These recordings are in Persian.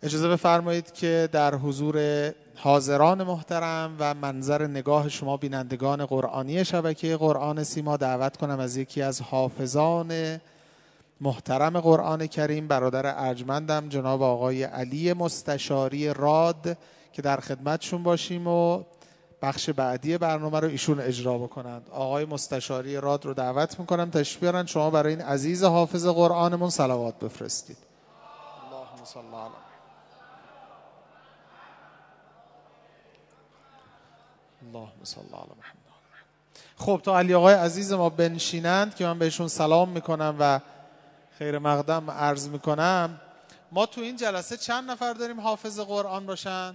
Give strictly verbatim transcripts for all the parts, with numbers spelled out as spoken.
اجازه بفرمایید که در حضور حاضران محترم و منظر نگاه شما بینندگان قرآنی شبکه قرآن سیما دعوت کنم از یکی از حافظان محترم قرآن کریم، برادر ارجمندم جناب آقای علی مستشاری راد، که در خدمتشون باشیم و بخش بعدی برنامه رو ایشون اجرا بکنند. آقای مستشاری راد رو دعوت میکنم تشریف بیارن. شما برای این عزیز حافظ قرآنمون صلوات بفرستید. اللهم صل علی اللهم صل علی محمد. خب تا علی آقای عزیز ما بنشینند که من بهشون سلام میکنم و خیر مقدم عرض میکنم. ما تو این جلسه چند نفر داریم حافظ قرآن باشن؟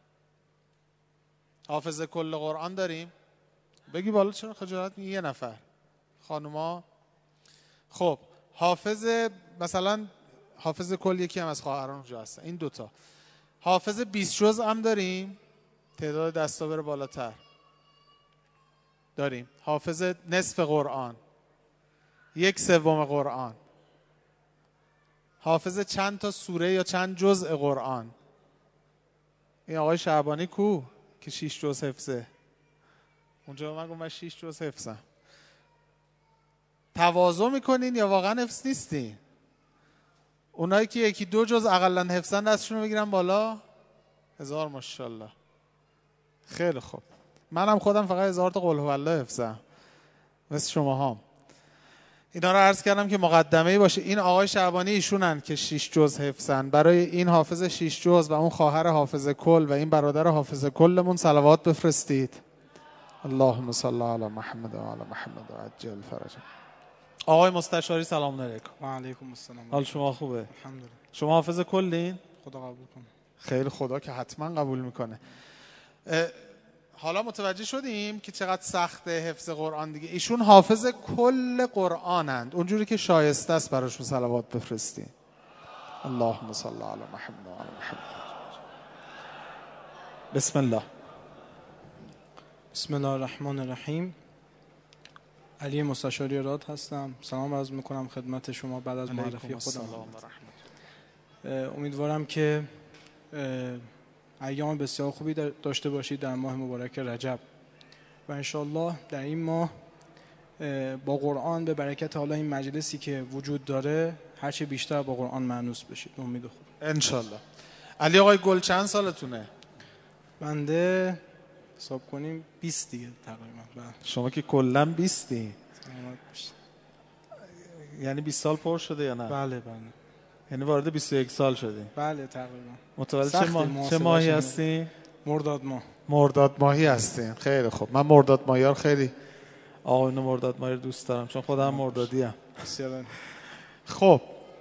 حافظ کل قرآن داریم؟ بگی بالا، چرا خجالت میگی؟ یه نفر. خانوما؟ خب حافظ مثلا حافظ کل یکی هم از خواهران اونجا هستن، این دوتا. حافظ بیست جزء هم داریم؟ تعداد دستا بره بالاتر. داریم. حافظ نصف قرآن، یک سوم قرآن، حافظ چند تا سوره یا چند جزء قرآن. این آقای شعبانی کو که شیش جزء حفظه؟ اونجا من گفتم من شیش جزء حفظم. تواضع میکنین یا واقعا حفظ نیستین؟ اونایی که یکی دو جزء اقلا حفظن دستشون رو بگیرن بالا. هزار ماشاءالله. خیلی خوب. منم خودم فقط هزار تا قل هو الله حفظم مثل شما هم. اینا رو عرض کردم که مقدمه‌ای باشه. این آقای شعبانی ایشونن که شش جزء حفظن. برای این حافظ شش جزء و اون خواهر حافظ کل و این برادر حافظ کلمون صلوات بفرستید. اللهم صل علی محمد و علی محمد و عجل فرجهم. آقای مستشاری سلام علیکم. و علیکم السلام. حال شما خوبه؟ الحمدلله. شما حافظ کلین؟ خدا قبول کنه. خیلی، خدا که حتما قبول میکنه. حالا متوجه شدیم که چقدر سخته حفظ قرآن دیگه. ایشون حافظ کل قرآنند، اونجوری که شایسته است براشون صلوات بفرستیم. اللهم صل علی محمد و علی محمد. بسم الله. بسم الله الرحمن الرحیم. علی مستشاری راد هستم. سلام عرض میکنم خدمت شما بعد از معرفی خودم. امیدوارم که ایام بسیار خوبی داشته باشید در ماه مبارک رجب و انشالله در این ماه با قرآن به برکت حالا این مجلسی که وجود داره هرچه بیشتر با قرآن مانوس بشید. امید خوب انشالله. علی آقای گل چند سالتونه؟ بنده حساب کنیم بیست دیگه تقریبا. شما که کلا بیستی، یعنی بیست سال پر شده یا نه؟ بله بله. یعنی وارد بیست و یک سال شدی؟ بله تقریبا. متولد چه, ماه... چه ماهی هستی؟ مرداد ماه. مرداد ماهی هستین. خیلی خوب. من مرداد ماهیار خیلی آقایون مرداد ماهی رو دوست دارم چون خودم مردادی ام. بسیار. خب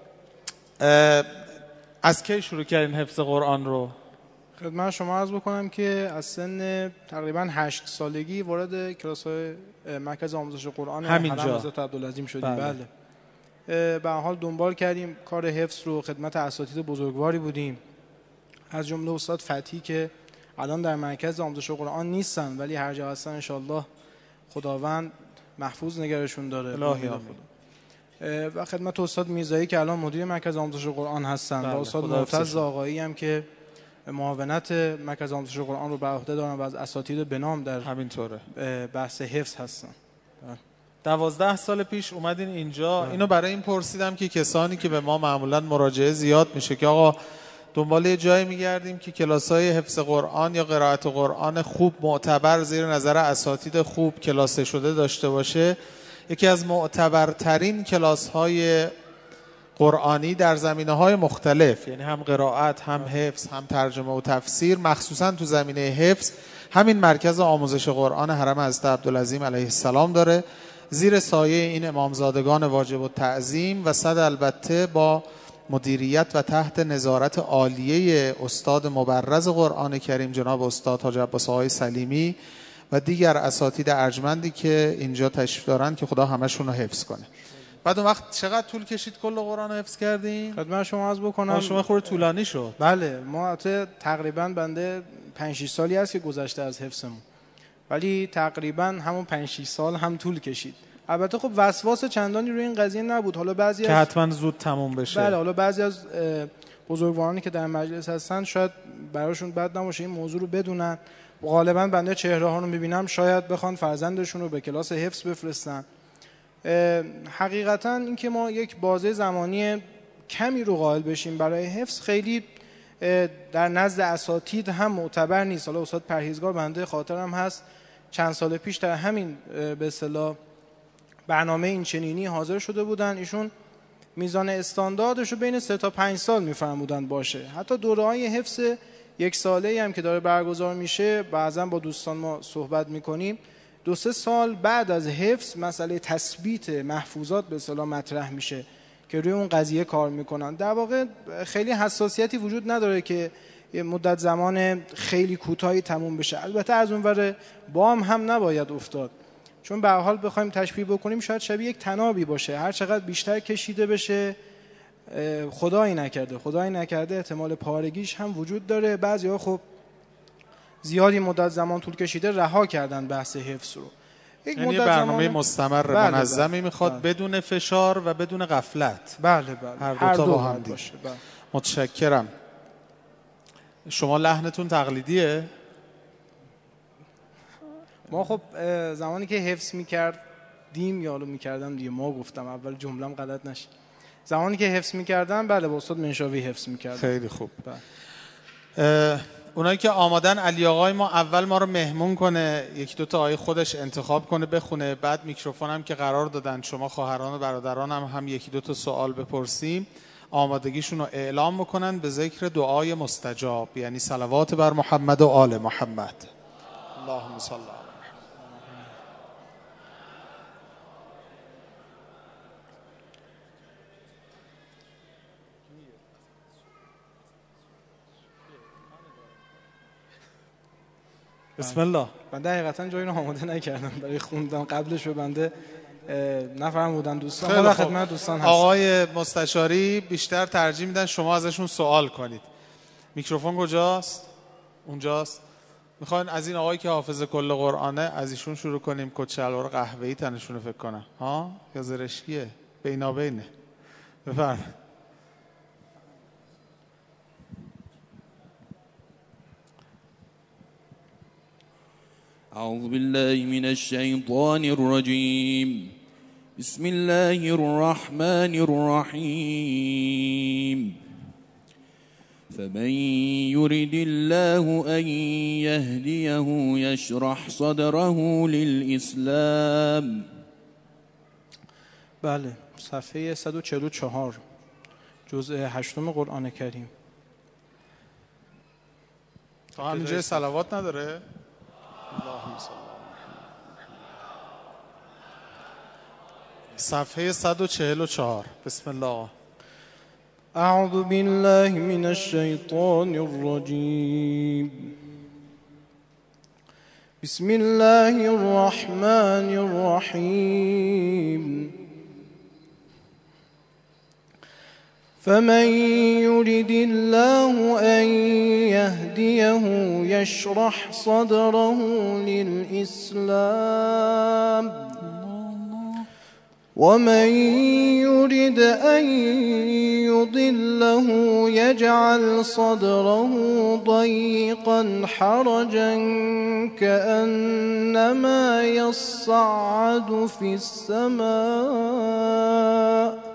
از کی شروع کردین حفظ قرآن رو؟ خدمت شما عرض بکنم که از سن تقریبا هشت سالگی وارد کلاس‌های مرکز آموزش قرآن همینجا حضرت عبدالعظیم شدیم. بله, بله. به هر حال دنبال کردیم کار حفظ رو، خدمت اساتید بزرگواری بودیم از جمله استاد فتحی که الان در مرکز آموزش قرآن نیستن ولی هر جا هستن انشالله خداوند محفوظ نگرشون داره. الهی و خدمت استاد میرزایی که الان مدیر مرکز آموزش قرآن هستن و استاد معتز آقایی هم که معاونت مرکز آموزش قرآن رو بر عهده دارن و از اساتید به نام در همینطوره بحث حفظ هستن. دوازده سال پیش اومدین اینجا. بله. اینو برای این پرسیدم که کسانی که به ما معمولا مراجعه زیاد میشه که آقا دنبال یه جایی میگردیم که کلاس‌های حفظ قرآن یا قرائت قرآن خوب معتبر زیر نظر اساتید خوب کلاسه شده داشته باشه. یکی از معتبرترین کلاس‌های قرآنی در زمینه‌های مختلف، یعنی هم قرائت، هم حفظ، هم ترجمه و تفسیر، مخصوصا تو زمینه حفظ همین مرکز آموزش قرآن حرم حضرت عبدالعظیم علیه السلام داره، زیر سایه این امامزادگان واجب التعظیم و صد البته با مدیریت و تحت نظارت عالیه استاد مبرز قرآن کریم جناب استاد حاج عباس آقای سلیمی و دیگر اساتید ارجمندی که اینجا تشریف دارن که خدا همشون رو حفظ کنه. بعد اون وقت چقدر طول کشید کل قرآن رو حفظ کردین؟ خدمت شما عرض بکنم شما خورده طولانی شد. بله ما تقریبا بنده پنج شش سالی هست که گذشته از حفظمون ولی تقریبا همون پنج شش سال هم طول کشید. البته خب وسواس چندانی روی این قضیه نبود. حالا بعضی که حتما زود تموم بشه. بله حالا بعضی از بزرگوارانی که در مجلس هستن شاید براشون بد نباشه این موضوع رو بدونن. غالبا بنده چهره ها رو میبینم شاید بخوان فرزندشون رو به کلاس حفظ بفرستن. حقیقتا اینکه ما یک بازه زمانی کمی رو قائل بشیم برای حفظ خیلی در نزد اساتید هم معتبر نیست. حالا استاد پرهیزگار بنده خاطرم هست چند سال پیش در همین به اصطلاح برنامه این چنینی حاضر شده بودن، ایشون میزان استانداردش رو بین سه تا پنج سال میفرمودن باشه. حتی دوره‌های حفظ یک ساله‌ای هم که داره برگزار میشه بعضا با دوستان ما صحبت میکنیم، دو سه سال بعد از حفظ مسئله تثبیت محفوظات به اصطلاح مطرح میشه که روی اون قضیه کار میکنن. در واقع خیلی حساسیتی وجود نداره که یه مدت زمان خیلی کوتاهی تموم بشه. البته از اونور بام هم نباید افتاد، چون به هر حال بخوایم تشبیه بکنیم شاید شبیه یک تنابی باشه، هر چقدر بیشتر کشیده بشه خدایی نکرده خدایی نکرده احتمال پارگیش هم وجود داره. بعضی‌ها خب زیادی مدت زمان طول کشیده رها کردن بحث حفظ رو. یک یعنی مدت برنامه زمان... مستمر بله منظمی بله میخواد بله. بدون فشار و بدون غفلت. بله بله هر دو, هر دو تا با هم باشه. بله. متشکرم. شما لحنتون تقلیدیه؟ ما خب زمانی که حفظ میکردیم یا حالا میکردم دیگه ما گفتم اول جمله‌ام غلط نشه، زمانی که حفظ میکردم بله با استاد منشاوی حفظ میکردم. خیلی خوب. بله. اونایی که آمادن علی آقای ما اول ما رو مهمون کنه، یکی دو تا آیه خودش انتخاب کنه بخونه، بعد میکروفون هم که قرار دادن شما خواهران و برادران هم هم یکی دو تا سوال بپرسیم، آمادگیشون رو اعلام بکنن به ذکر دعای مستجاب، یعنی صلوات بر محمد و آل محمد. اللهم صل علی بسم الله. بنده حقیقتا جایی رو آماده نکردم برای خوندن، قبلش به بنده نفرمودن دوستان. خیلی خدمت دوستان هست. آقای مستشاری بیشتر ترجیح میدن شما ازشون سوال کنید. میکروفون کجاست؟ اونجاست. میخواین از این آقایی که حافظ کل قرآنه از ایشون شروع کنیم؟ کت شلوار قهوه‌ای تنشونه فکر کنم ها یا زرشکیه؟ بینابینه. بفرمایید. أعوذ بالله من الشيطان الرجيم بسم الله الرحمن الرحيم فمن يرد الله أن يهديه يشرح صدره للإسلام. بله، صفحه صد و چهل و چهار جزء هشتم قرآن کریم. تا همینجا صلوات نداره؟ اللهم صل صفحه صد و چهل و چهار. بسم الله. اعوذ بالله من الشیطان الرجیم بسم الله الرحمن الرحیم فمن يرد الله أن يهديه يشرح صدره للإسلام ومن يرد أن يضله يجعل صدره ضيقا حرجا كأنما يصعد في السماء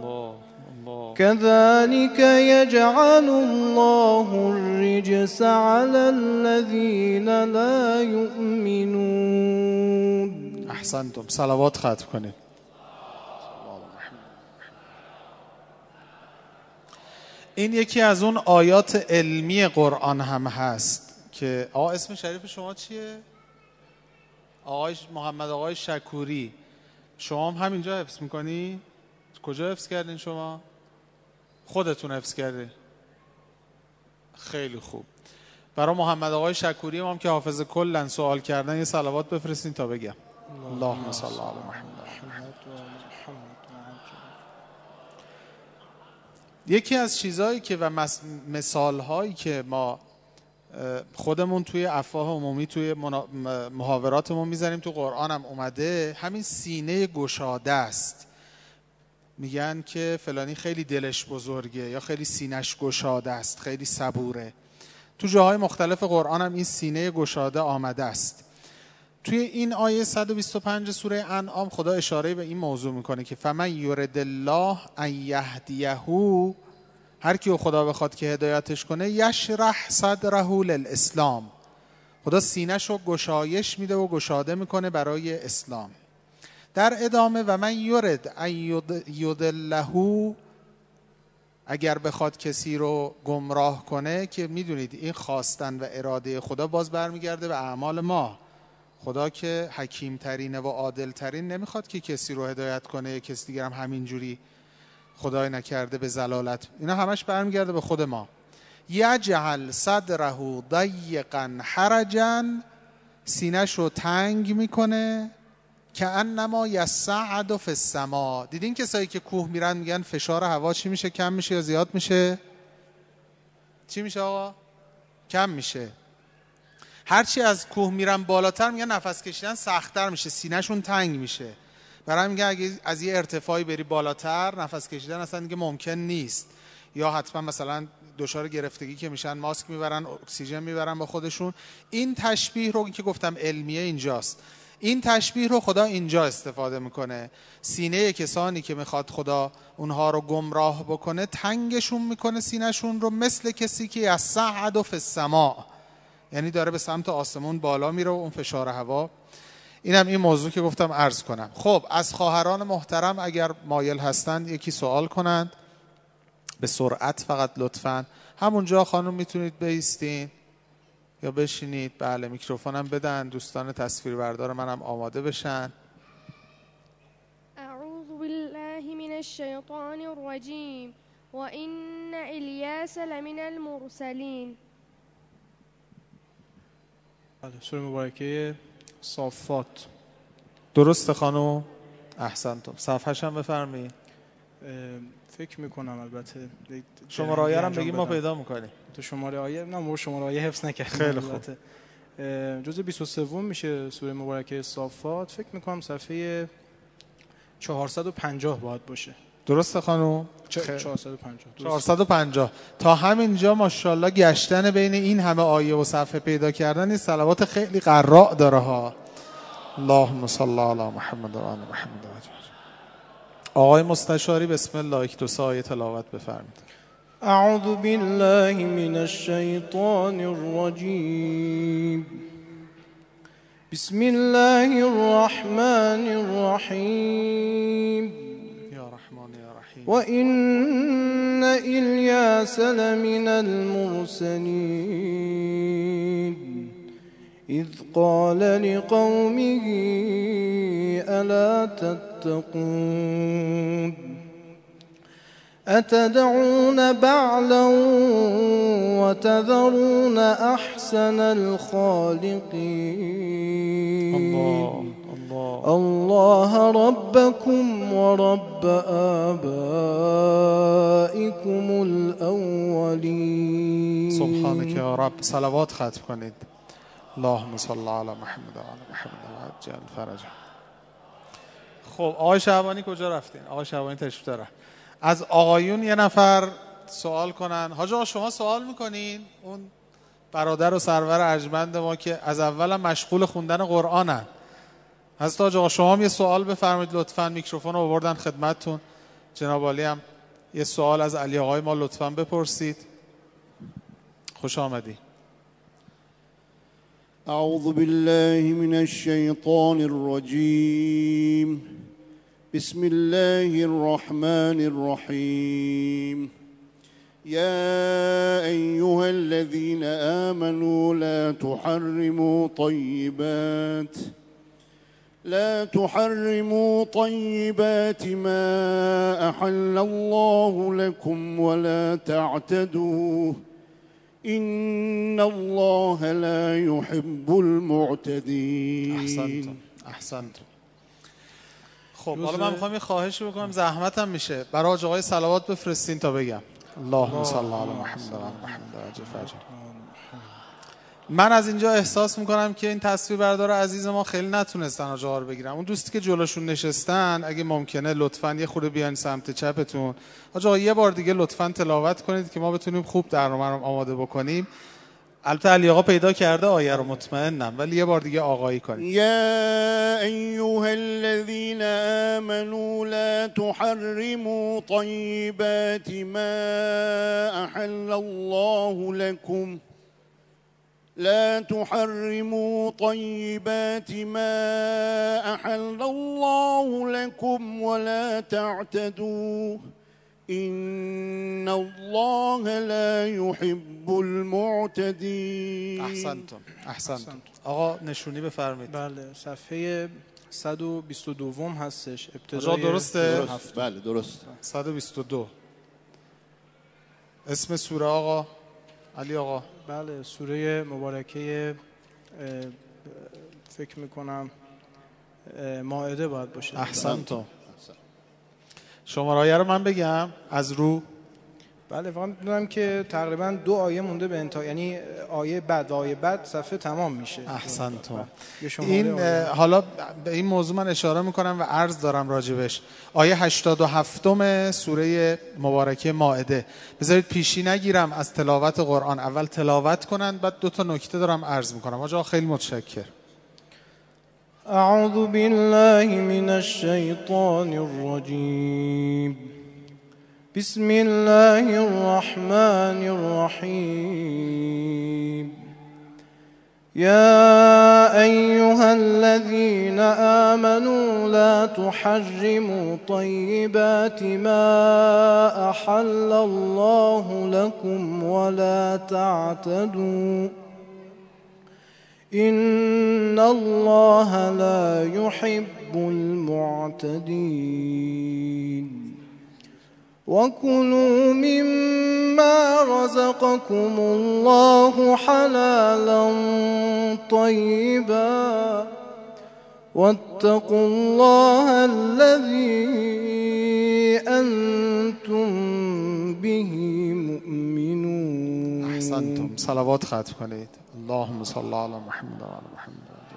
كذلك يجعل الله الرجس على الذين لا يؤمنون. احسنتم. صلوات ختم کنید. این یکی از اون آیات علمی قرآن هم هست که آقا اسم شریف شما چیه؟ آقای محمد آقای شکوری. شما هم همینجا حفظ میکنی؟ کجا حفظ کردین شما؟ خودتون حفظ کرده؟ خیلی خوب. برای محمد آقای شکوری هم که حافظ کلن سوال کردن یه صلوات بفرستین تا بگم. اللهم صل علی محمد. یکی از چیزهایی که و مثالهایی که ما خودمون توی افواه عمومی توی محاوراتمون میزنیم تو قرآن هم اومده، همین سینه گشاده است. میگن که فلانی خیلی دلش بزرگه یا خیلی سینش گشاده است، خیلی صبوره. تو جاهای مختلف قرآن هم این سینه گشاده آمده است. توی این آیه صد و بیست و پنج سوره انعام خدا اشاره به این موضوع میکنه که فمن یرد الله ان یهدیه، هر کی خدا بخواد که هدایتش کنه، یشرح صدره للاسلام، خدا سینه‌ش رو گشایش میده و گشاده میکنه برای اسلام. در ادامه و من یرد ان یضله، اگر بخواد کسی رو گمراه کنه، که میدونید این خواستن و اراده خدا باز برمیگرده به اعمال ما. خدا که حکیم ترینه و عادل ترین نمیخواد که کسی رو هدایت کنه، کسی دیگر هم همینجوری خدای نکرده به ضلالت. اینا همش برمیگرده به خود ما. یجعل صدره ضیقا حرجا، سینه‌ش رو تنگ میکنه که انما یصعد فی السما. دیدین کسایی که کوه میرن میگن فشار هوا چی میشه؟ کم میشه یا زیاد میشه؟ چی میشه آقا؟ کم میشه. هرچی از کوه میرن بالاتر میگن نفس کشیدن سخت‌تر میشه، سینه‌شون تنگ میشه. برای میگن اگه از یه ارتفاعی بری بالاتر نفس کشیدن اصلا دیگه ممکن نیست، یا حتما مثلا دچار گرفتگی که میشن ماسک میبرن، اکسیژن میبرن با خودشون. این تشبیه رو که گفتم علمیه اینجاست، این تشبیه رو خدا اینجا استفاده میکنه. سینه کسانی که میخواد خدا اونها رو گمراه بکنه تنگشون میکنه سینهشون رو، مثل کسی که یصعد فی السماء، یعنی داره به سمت آسمون بالا میره و اون فشار هوا. اینم این موضوع که گفتم عرض کنم. خب از خواهران محترم اگر مایل هستند یکی سوال کنند به سرعت فقط لطفاً. همونجا خانم میتونید بایستین یا بشینید. بله میکروفونم بدن، دوستان تصویربردار منم آماده بشن. اعوذ بالله من الشیطان الرجیم و ان الیاس لمن المرسلین. بله، سوره مبارکه صافات. درسته خانم؟ احسنتم. صفحه‌ش هم بفرمایید. فکر میکنم البته شماره آیه هم بگیم ما پیدا میکنیم. تو شماره آیه نه، ما شماره آیه حفظ نکردیم. خیلی خوب. جزء بیست و سه میشه سوره مبارکه صافات. فکر میکنم صفحه چهارصد و پنجاه باید باشه. درسته خانم؟ چهارصد و پنجاه. چهارصد و پنجاه. تا همینجا ماشاءالله گشتن بین این همه آیه و صفحه پیدا کردن این صلوات خیلی قراء داره ها. اللهم صل علی محمد و آل محمد. آقای مستشاری بسم الله، یک دو سه آیه تلاوت بفرمایید. اعوذ بالله من الشیطان الرجیم. بسم الله الرحمن الرحیم. یا رحمان یا رحیم. و ان الیاس لمن المرسلین اذ قال لقومه الا تتقون اتدعون بعلا وتذرون احسن الخالقين الله الله الله ربكم ورب آبائكم الأولين. سبحانك یا رب. صلوات ختم کنید. اللهم صل علی محمد و آل محمد و عجل فرجه. خب آقای شعبانی کجا رفتین؟ آقای شعبانی تشریف داره. از آقایون یه نفر سوال کنن. حاج آقا شما سوال میکنین؟ اون برادر و سرور ارجمند ما که از اول مشغول خوندن قرآنن. حضرت حاج آقا شما هم یه سوال بفرمایید لطفاً. میکروفون رو آوردن خدمتتون. جناب عالی هم یه سوال از علی آقای ما لطفاً بپرسید. خوش آمدی. اعوذ بالله من الشیطان الرجیم. بسم الله الرحمن الرحیم. يا أيها الذين آمنوا لا تحرموا طيبات لا تحرموا طيبات ما أحل الله لكم ولا تعتدوا إن الله لا يحب المعتدين. احسنتم احسنتم. خب حالا من میخوام یه خواهش بکنم، زحمتم میشه برای آقای صلوات بفرستین تا بگم. اللهم صل علی محمد و آل محمد. من از اینجا احساس میکنم که این تصویر بردار عزیز ما خیلی نتونستن آجاها رو بگیرن. اون دوستی که جلوشون نشستن اگه ممکنه لطفاً یه خورده بیاین سمت چپتون. آجاها یه بار دیگه لطفاً تلاوت کنید که ما بتونیم خوب برنامه رو آماده بکنیم. البته علی آقا پیدا کرده آیه رو مطمئنم، ولی یه بار دیگه آقایی کنید. یا ایها الذین آمنوا لا تحرموا طیبات ما احل الله لكم لا تحرموا طيبات ما أحل الله لكم ولا تعتدوا إن الله لا يحب المعتدين. احسنتم احسنتم. آقا نشونی بفرمایید. بله صفحه صد و بیست و دو هستش ابتدای. آقا درسته؟ درست. بله درست. صد و بیست و دو. اسم سوره آقا علی آقا؟ بله سوره مبارکه فکر میکنم مائده باید باشه. احسنتم. شماره آیه رو من بگم از رو؟ بله فقط میدونم که تقریبا دو آیه مونده به انتها، یعنی آیه بعد و آیه بعد صفحه تمام میشه. احسنتم. این حالا به این موضوع من اشاره میکنم و عرض دارم راجبش. آیه هشتاد و هفتم سوره مبارکه مائده. بذارید پیشی نگیرم از تلاوت قرآن، اول تلاوت کنن بعد دو تا نکته دارم عرض میکنم. آقا خیلی متشکر. اعوذ بالله من الشیطان الرجیم بسم الله الرحمن الرحیم يا أيها الذين آمنوا لا تحرموا طيبات ما أحل الله لكم ولا تعتدوا إن الله لا يحب المعتدين وكلوا مما رزقكم الله حلالا طيبا واتقوا الله الذي أنتم به مؤمنون. احسنتم. صلوات ختم کنید. اللهم صل علی محمد و علی محمد.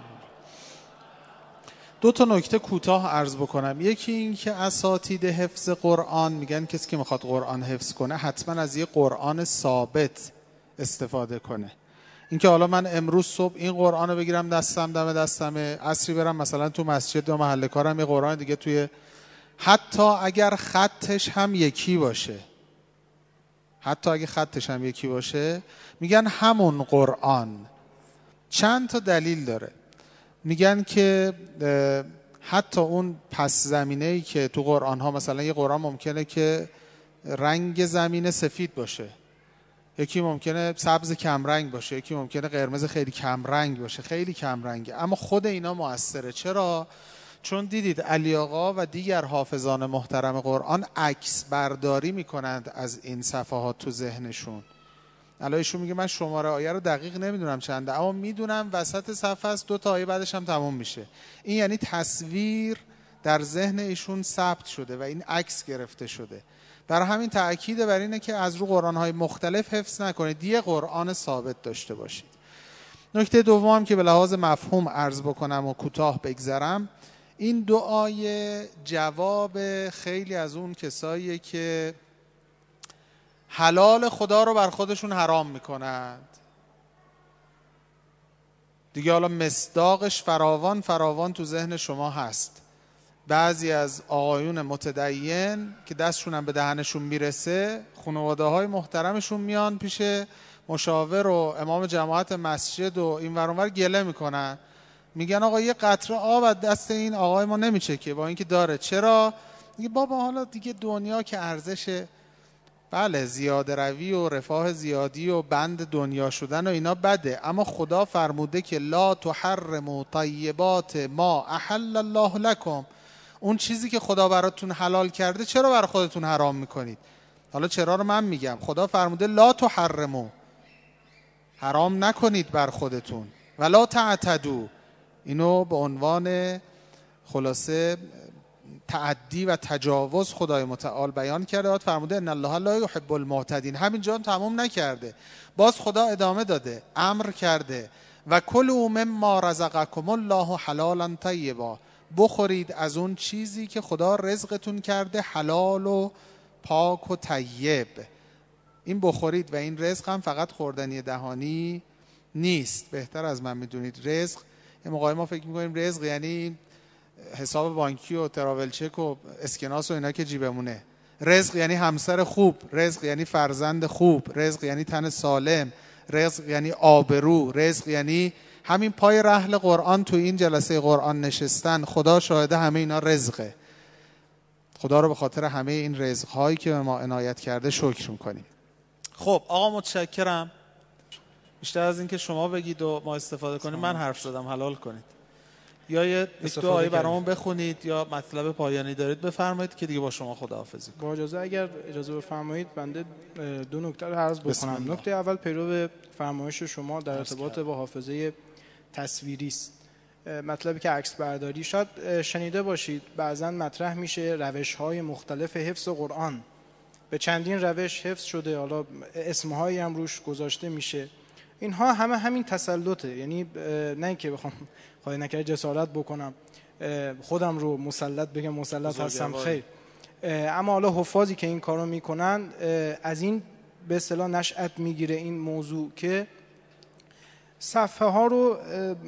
دو تا نکته کوتاه عرض بکنم. یکی این که اساتید حفظ قرآن میگن کسی که میخواد قرآن حفظ کنه حتما از یه قرآن ثابت استفاده کنه. اینکه حالا من امروز صبح این قرآن رو بگیرم دستم دم دستمه، عصری برم مثلا تو مسجد یا محل کارم یه قرآن دیگه توی، حتی اگر خطش هم یکی باشه، حتی اگر خطش هم یکی باشه میگن همون قرآن. چند تا دلیل داره. میگن که حتی اون پس زمینه‌ای که تو قرآن ها، مثلا یه قرآن ممکنه که رنگ زمینه سفید باشه، یکی ممکنه سبز کم رنگ باشه، یکی ممکنه قرمز خیلی کم رنگ باشه، خیلی کم رنگه، اما خود اینا مؤثره. چرا؟ چون دیدید علی آقا و دیگر حافظان محترم قرآن عکس برداری میکنند از این صفحات تو ذهنشون. الان ایشون میگه من شماره آیه رو دقیق نمیدونم چنده، اما میدونم وسط صفحه است، دو تا آیه بعدش هم تموم میشه. این یعنی تصویر در ذهن ایشون ثبت شده و این عکس گرفته شده. برای همین تأکید بر اینه که از رو قرآن‌های مختلف حفظ نکنید، یه قرآن ثابت داشته باشید. نکته دوم که به لحاظ مفهوم عرض بکنم و کوتاه بگذرم، این دو آیه جواب خیلی از اون کساییه که حلال خدا رو بر خودشون حرام میکنند. دیگه حالا مصداقش فراوان فراوان تو ذهن شما هست. بعضی از آقایون متدین که دستشون هم به دهنشون میرسه، خانواده های محترمشون میان پیش مشاور و امام جماعت مسجد و این ور اون ور گله میکنن، میگن آقا یه قطره آب از دست این آقای ما نمیچکه با اینکه داره. چرا؟ میگه بابا حالا دیگه دنیا که ارزش، بله زیاده روی و رفاه زیادی و بند دنیا شدن و اینا بده، اما خدا فرموده که لا تحرموا طیبات ما احل الله لکم. اون چیزی که خدا براتون حلال کرده چرا برای خودتون حرام میکنید؟ حالا چرا رو من میگم. خدا فرموده لا تحرموا، حرام نکنید بر خودتون، ولا تعتدوا. اینو به عنوان خلاصه تعدی و تجاوز خدای متعال بیان کرده. بعد فرموده ان الله لا یحب المعتدین. همینجا هم تمام نکرده، باز خدا ادامه داده، امر کرده و کلوا مما رزقکم الله حلالا طیبا، بخورید از اون چیزی که خدا رزقتون کرده حلال و پاک و طیب. این بخورید و این رزق هم فقط خوردنی دهانی نیست. بهتر از من میدونید رزق، یه موقعی ما فکر میکنیم رزق یعنی حساب بانکی و تراول چک و اسکناس و اینا که جیبمونه. رزق یعنی همسر خوب، رزق یعنی فرزند خوب، رزق یعنی تن سالم، رزق یعنی آبرو، رزق یعنی همین پای رحل قرآن تو این جلسه قرآن نشستن. خدا شاهده همه اینا رزقه. خدا رو به خاطر همه این رزق‌هایی که به ما عنایت کرده شکر میکنیم. خب آقا متشکرم. بیشتر از این که شما بگید و ما استفاده کنیم من حرف زدم، حلال کنید. یا یه دو آیه برامون بخونید یا مطلب پایانی دارید بفرمایید که دیگه با شما خداحافظی کنیم. با اجازه اگر اجازه بفرمایید بنده دو نکته رو عرض بکنم. نکته اول پیرو فرمایش شما در ارتباط با حافظه تصویری است. مطلبی که عکس برداری، شاید شنیده باشید بعضا مطرح میشه روش‌های مختلف حفظ قرآن. به چندین روش حفظ شده، حالا اسمهایی هم روش گذاشته میشه. اینها همه همین تسلطه، یعنی نه اینکه بخوام خواهی نکرده جسارت بکنم خودم رو مسلط بگم مسلط هستم، خیر. اما حالا حفاظی که این کارو میکنن از این به اصطلاح نشأت میگیره این موضوع که صفحه ها رو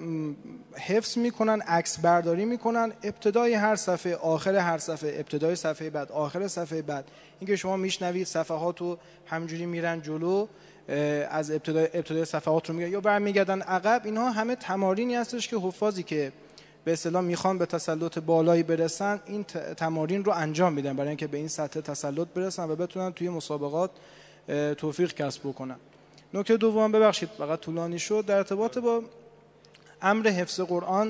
حفظ میکنن، عکس برداری میکنن، ابتدای هر صفحه آخر هر صفحه، ابتدای صفحه بعد آخر صفحه بعد. اینکه شما میشنوید صفحات رو همینجوری میرن جلو، از ابتدای ابتدای صفحات رو میگن یا برمیگردن عقب. اینها همه تمارینی هستش که حفاظی که به اصطلاح میخوان به تسلط بالایی برسن این تمارین رو انجام میدن برای اینکه به این سطح تسلط برسن و بتونن توی مسابقات توفیق کسب بکنن. نکته دوم، ببخشید فقط طولانی شد، در ارتباط با امر حفظ قرآن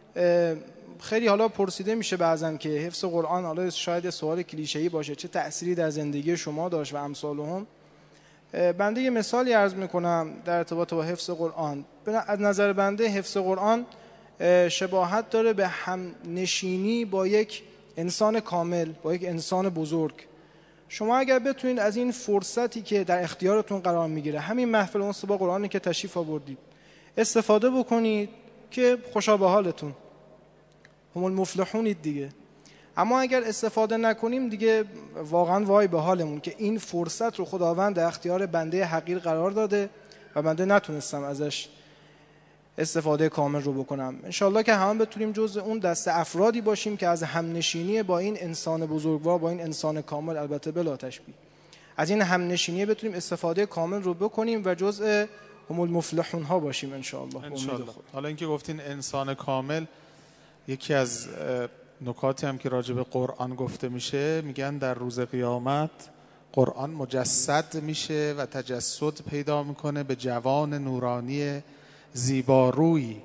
خیلی حالا پرسیده میشه بعضن که حفظ قرآن، حالا شاید سوال کلیشه‌ای باشه، چه تأثیری در زندگی شما داشت و امثالهم. بنده یه مثالی عرض میکنم در ارتباط با حفظ قرآن. از نظر بنده حفظ قرآن شباهت داره به هم نشینی با یک انسان کامل، با یک انسان بزرگ. شما اگر بتونید از این فرصتی که در اختیارتون قرار میگیره، همین محفل اون با قرآنی که تشریف آوردید، استفاده بکنید که خوشا به حالتون، هم المفلحونید دیگه. اما اگر استفاده نکنیم دیگه واقعا وای به حالمون که این فرصت رو خداوند در اختیار بنده حقیر قرار داده و بنده نتونستم ازش استفاده کامل رو بکنم. انشالله که همه بتونیم جزء اون دسته افرادی باشیم که از همنشینی با این انسان بزرگوار، با این انسان کامل، البته بلا تشبیه، از این همنشینی بتونیم استفاده کامل رو بکنیم و جزء هم المفلحون ها باشیم انشالله. انشالله. حالا اینکه گفتین انسان کامل، یکی از نکاتی هم که راجع به قرآن گفته میشه، میگن در روز قیامت قرآن مجسد میشه و تجسد پیدا میکنه به جوان نورانی زیبارویی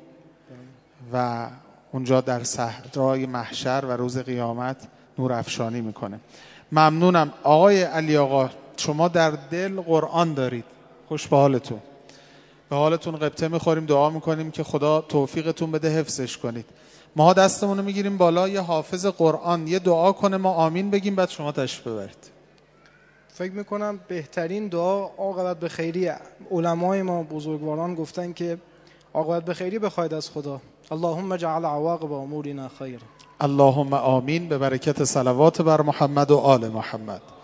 و اونجا در صحرای محشر و روز قیامت نور افشانی میکنه. ممنونم آقای علی آقا، شما در دل قرآن دارید، خوش به حالتون. به حالتون قبطه میخوریم، دعا میکنیم که خدا توفیقتون بده حفظش کنید. ما دستمون رو میگیریم بالا، یه حافظ قرآن یه دعا کنه، ما آمین بگیم، بعد شما تشریف ببرید. فکر میکنم بهترین دعا عاقبت به خیری. علمای ما بزرگواران گفتن که عاقبت به خیری بخواید از خدا. اللهم اجعل عواقب امورنا خیر. اللهم آمین. به برکت صلوات بر محمد و آل محمد.